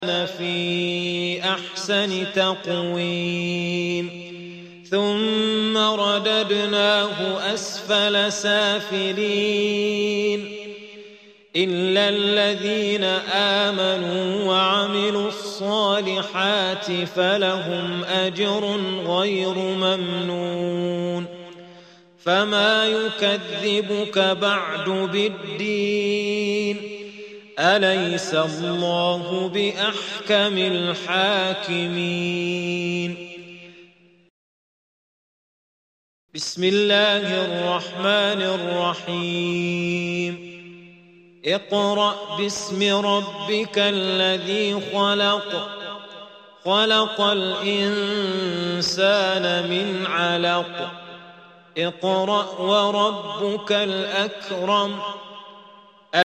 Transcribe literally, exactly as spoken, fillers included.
في أحسن تقويم ثم رددناه أسفل سافلين إلا الذين آمنوا وعملوا الصالحات فلهم أجر غير ممنون فما يكذبك بعد بالدين أليس الله بأحكم الحاكمين بسم الله الرحمن الرحيم اقرأ باسم ربك الذي خلق خلق الإنسان من علق اقرأ وربك الأكرم